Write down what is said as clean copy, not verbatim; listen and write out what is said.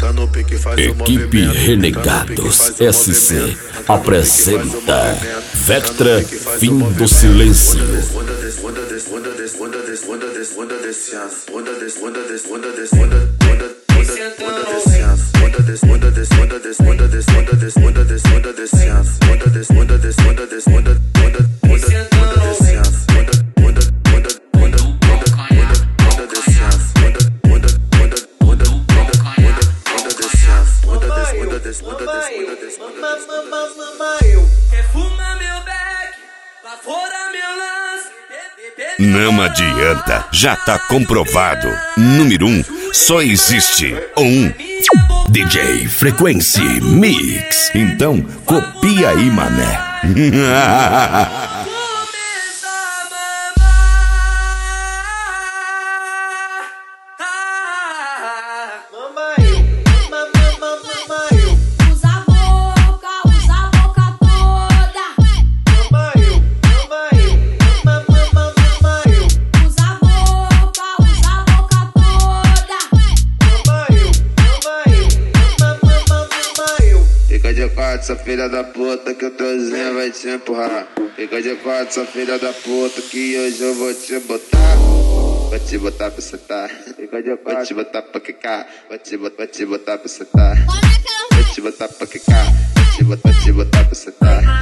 Equipe Renegados SC apresenta Vectra, Fim do Silêncio. Não adianta, já tá comprovado. Número 1, só existe um. DJ Frequency Mix. Então, copia aí, mané. Essa filha da puta que o trozinho vai te empurrar. Fica de quatro, essa filha da puta que hoje eu vou te botar. Vou te botar pra sentar. Fica de quatro, vou te botar pra quicar. Vou te botar pra sentar. Vou te botar pra quicar. Vou te botar pra sentar.